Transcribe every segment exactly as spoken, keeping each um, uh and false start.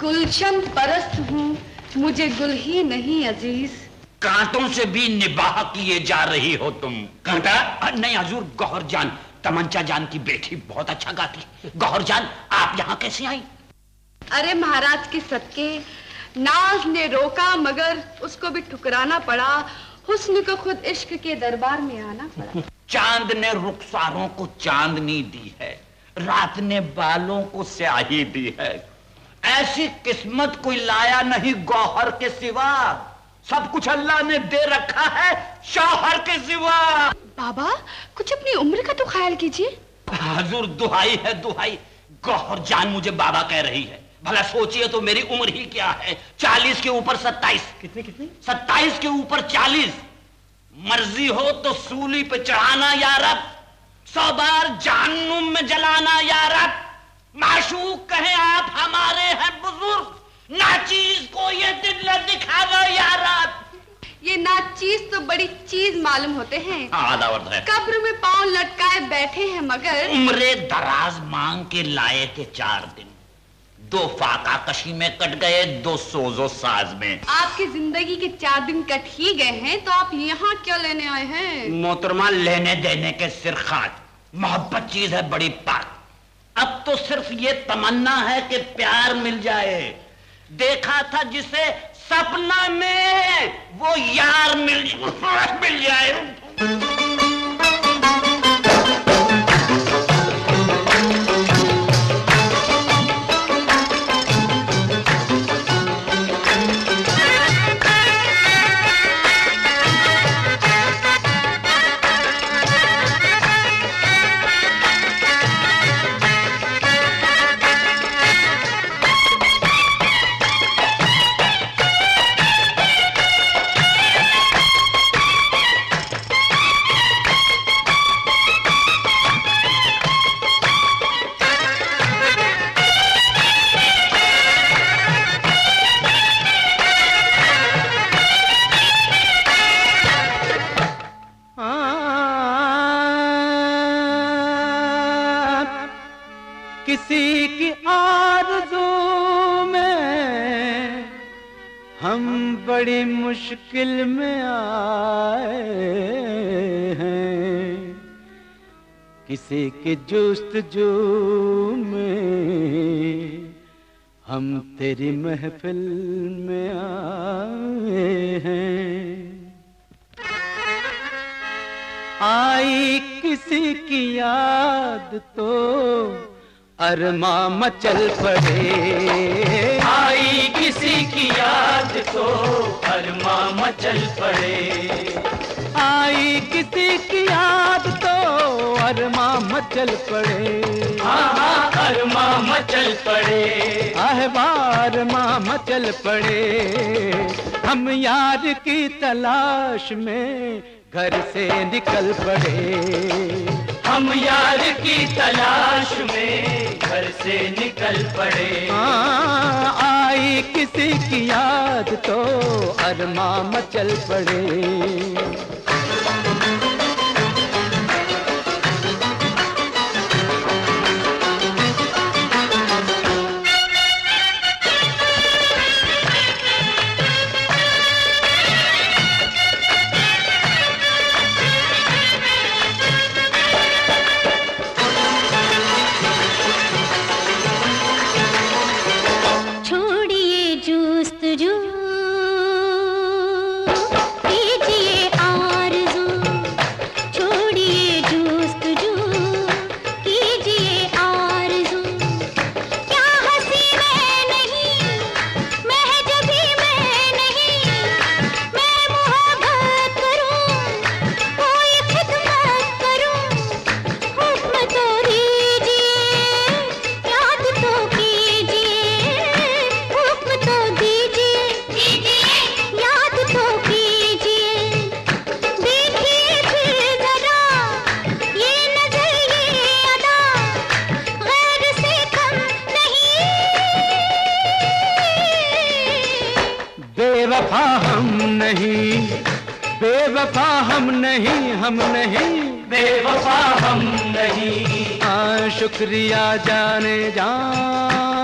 गुलशन परस्त हूँ, मुझे गुल ही नहीं अजीज। कांटों से भी निबाह किए जा रही हो तुम। कांटा? नहीं हजूर, गौहर जान, तमंचा जान की बेटी बहुत अच्छा गाती। गौहर जान, आप यहाँ कैसे आई? अरे महाराज के सदके, नाज ने रोका मगर उसको भी ठुकराना पड़ा। हुस्न को खुद इश्क के दरबार में आना पड़ा। चांद ने रुखसारों को चांदनी दी है, रात ने बालों को स्याही दी है। ऐसी किस्मत कोई लाया नहीं गौहर के सिवा। सब कुछ अल्लाह ने दे रखा है शौहर के सिवा। बाबा, कुछ अपनी उम्र का तो ख्याल कीजिए। हुजूर, दुहाई है दुहाई। गौहर जान मुझे बाबा कह रही है। भला सोचिए तो मेरी उम्र ही क्या है, चालीस के ऊपर सत्ताईस। कितने कितने? सत्ताईस के ऊपर चालीस। मर्जी हो तो सूली पे चढ़ाना या रब, सौ बार जहन्नुम में जलाना या रब। माशूक कहे आप हमारे हैं बुजुर्ग, नाचीज को ये दिल न दिखावा या रब। ये नाचीज तो बड़ी चीज मालूम होते हैं। आदावर्द है। कब्र में पांव लटकाए बैठे हैं मगर उम्रे दराज मांग के लाए थे चार दिन। दो फाका कशी में कट गए, दो सोजो साज में। आपकी जिंदगी के चार दिन कट ही गए हैं, तो आप यहाँ क्या लेने आए हैं? मोहतरमा, लेने देने के सिर खाज। मोहब्बत चीज है बड़ी पाक। अब तो सिर्फ ये तमन्ना है कि प्यार मिल जाए। देखा था जिसे सपना में, वो यार मिल मिल जाए। किसी की आरज़ू में हम बड़ी मुश्किल में आए हैं। किसी की जुस्तजू में हम तेरी महफिल में आए हैं। आई किसी की याद तो अरमा मचल पड़े। आई किसी की याद तो अरमा मचल पड़े। आई किसी की याद तो अरमा मचल पड़े। हाँ हाँ अरमा मचल पड़े। अहबार माँ मचल पड़े। हम यार की तलाश में घर से निकल पड़े। हम यार की तलाश में घर से निकल पड़े। हाँ, आई किसी की याद तो अरमा मचल पड़े। बेवफा हम नहीं, बेवफा हम नहीं, हम नहीं, बेवफा हम नहीं। हाँ शुक्रिया जाने जा तू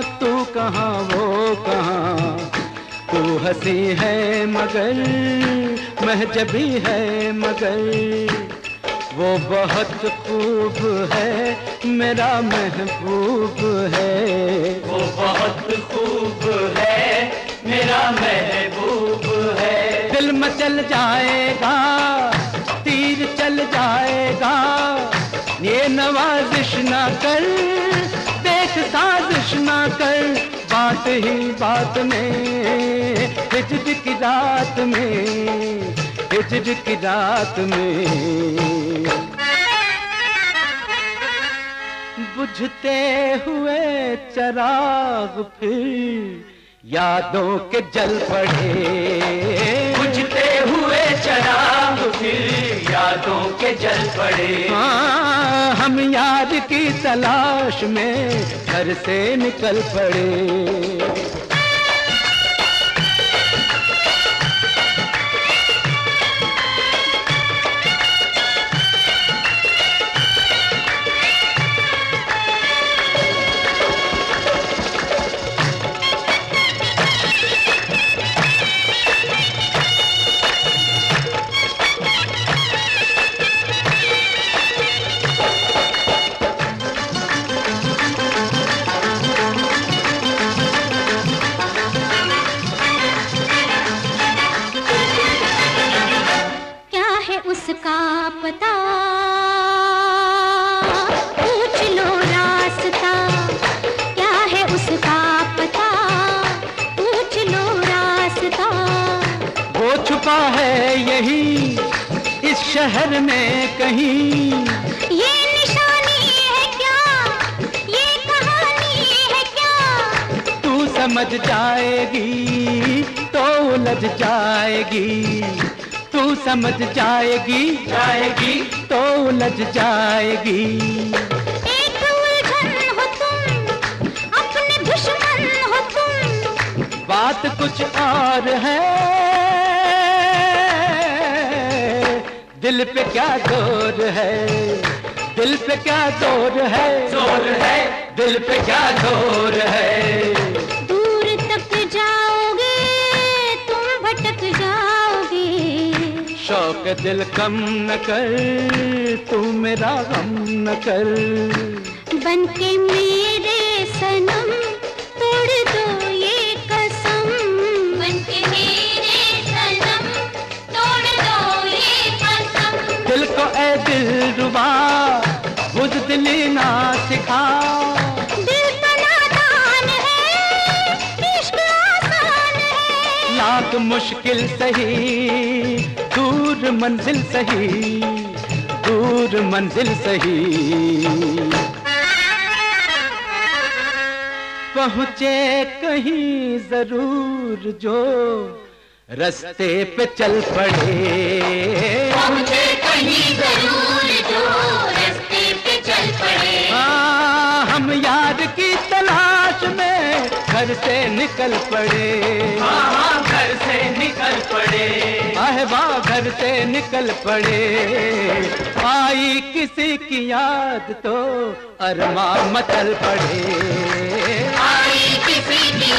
कहाँ वो कहाँ, तू हंसी है मगर महजबी है मगर, वो बहुत खूब है मेरा महबूब है, वो बहुत खूब है मेरा महबूब है। दिल में चल जाएगा तीर चल जाएगा, ये नवाजिश ना कर देख साजिश ना कर, बात ही बात में हिजर की रात में, हिजर की रात में बुझते हुए चराग फिर यादों के जल पड़े, बुझते हुए चराग फिर यादों के जल पड़े। हाँ, हम यार की तलाश में घर से निकल पड़े। उसका पता पूछ लो रास्ता, क्या है उसका पता पूछ लो रास्ता, वो छुपा है यही इस शहर में कहीं, ये निशानी है क्या ये कहानी है क्या, तू समझ जाएगी तो उलझ जाएगी, तू समझ जाएगी जाएगी तो उलझ जाएगी। एक उलझन हो तुम अपने दुश्मन हो तुम, बात कुछ और है दिल पे क्या जोर है, दिल पे क्या जोर है, जोर है दिल पे क्या जोर है। दूर तक जाओगे तुम भटक जाओगे, शौक दिल कम न कर तू मेरा गम न कर, बन के मेरे सनम तोड़ दो ये कसम, बन के मेरे सनम तोड़ दो ये कसम। दिल को ए दिल रुबा बुज़दिली ना सिखा, दिल तो नादान है इश्क आसान है, लाख मुश्किल सही दूर मंजिल सही, दूर मंजिल सही, पहुँचे कहीं जरूर जो रास्ते पे चल पड़े, पहुँचे कहीं जरूर जो रास्ते पे चल पड़े। हाँ, हम यार की तलाश में घर से निकल पड़े, हाँ हाँ घर से निकल पड़े, आह वाह घर से निकल पड़े, आई किसी की याद तो अरमा मचल पड़े, आई किसी की